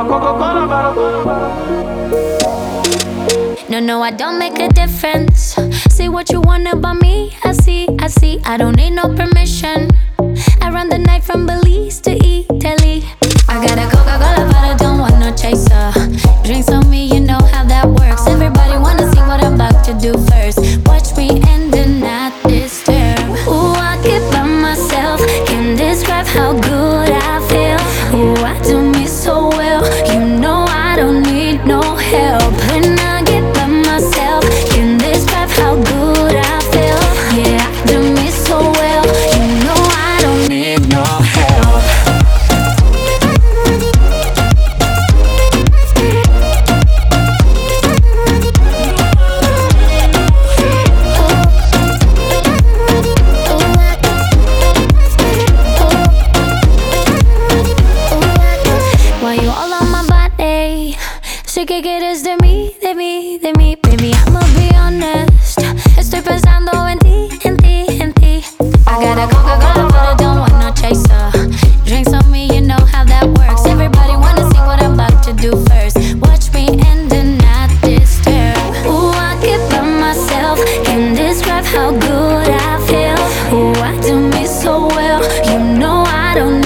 No, no, I don't make a difference. Say what you want about me, I see, I see. I don't need no permission. I run the night from Belize to Italy. I got a Coca-Cola, but I don't want no chaser. Drinks on me, you know how that works. Everybody wanna see what I'm about to do first. Watch me and then not disturb. Ooh, I get by myself. Can't describe how good I feel. Ooh, I do me so well. You know I don't need no help. When I get by myself, can't describe how good I feel. Yeah, I do me so well. You know I don't need no help. Why you all on my body? Sé que quieres de mí, de mí, de mí. Baby, I'ma be honest. Estoy pensando en ti, en ti, en ti. I got a Coca-Cola, but I don't want no chaser. Drinks on me, you know how that works. Everybody wanna see what I'm about to do first. Watch me and then not disturb. Ooh, I get by myself. Can't describe how good I feel. Ooh, I do me so well. You know I don't